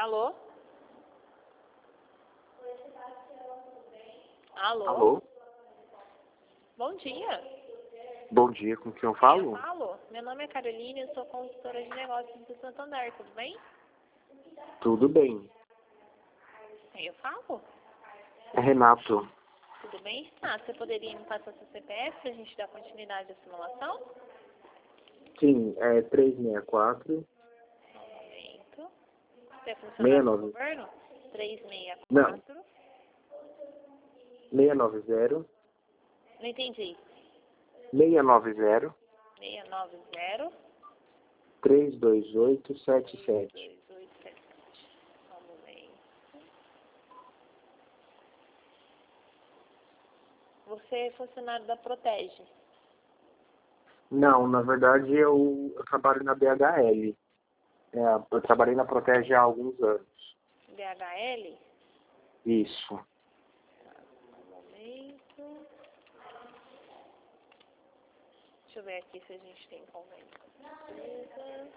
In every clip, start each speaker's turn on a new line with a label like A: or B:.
A: Alô? Alô?
B: Alô?
A: Bom dia.
B: Bom dia, com quem eu falo?
A: Eu falo. Meu nome é Caroline, eu sou consultora de negócios do Santander, tudo bem?
B: Tudo bem.
A: Eu falo.
B: É Renato.
A: Tudo bem? Ah, você poderia me passar seu CPF pra gente dar continuidade à simulação?
B: Sim, é 364
A: Só um momento. Você é funcionário do
B: 69.
A: governo?
B: Não,
A: 364.
B: 690
A: Não entendi.
B: 690
A: 690
B: 328 77.
A: 2877. Só um momento. Você é funcionário da Protege.
B: Não, na verdade eu trabalho na BHL. Eu trabalhei na Protege há alguns anos.
A: DHL?
B: Isso.
A: Só um momento. Deixa eu ver aqui se a gente tem convênio com a empresa.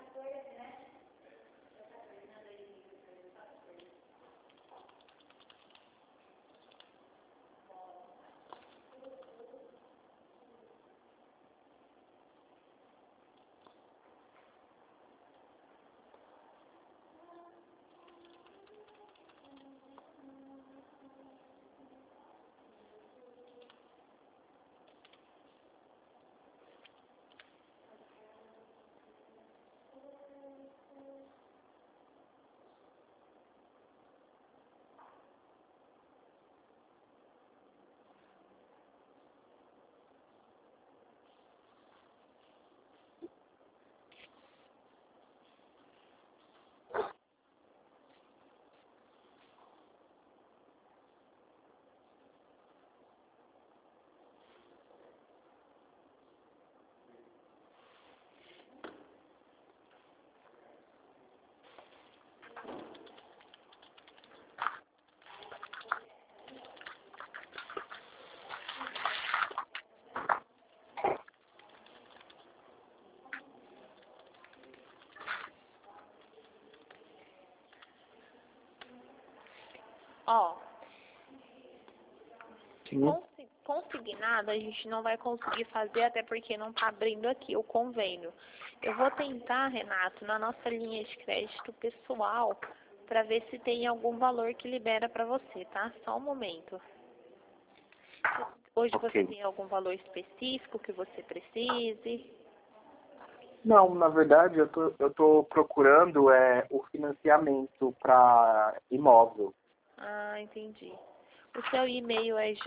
A: Ó,
B: Sim.
A: consignado a gente não vai conseguir fazer, até porque não tá abrindo aqui o convênio. Eu vou tentar, Renato, na nossa linha de crédito pessoal, para ver se tem algum valor que libera para você, tá? Só um momento. Hoje você
B: Ok.
A: tem algum valor específico que você precise?
B: Não, na verdade eu tô procurando o financiamento para imóvel.
A: Ah, entendi. O seu e-mail é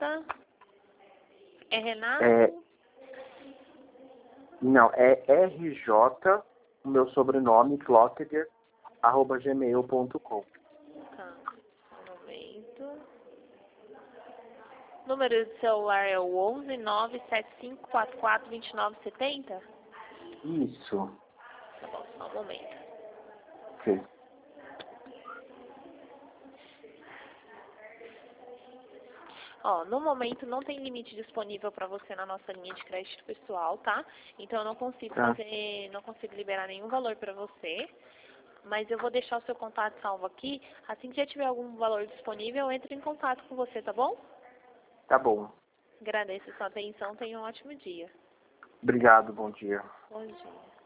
A: Renato?
B: É, não, é RJ, o meu sobrenome, Clottiger, @gmail.com.
A: Tá, um momento. O número do celular é o 11 97544 2970?
B: Isso.
A: Tá bom, só um momento.
B: Ok.
A: Ó, no momento não tem limite disponível para você na nossa linha de crédito pessoal, tá? Então eu não consigo
B: Tá,
A: não consigo liberar nenhum valor para você, mas eu vou deixar o seu contato salvo aqui. Assim que já tiver algum valor disponível, eu entro em contato com você, tá bom?
B: tá bom.
A: Agradeço a sua atenção, tenha um ótimo dia.
B: Obrigado, bom dia.
A: Bom dia.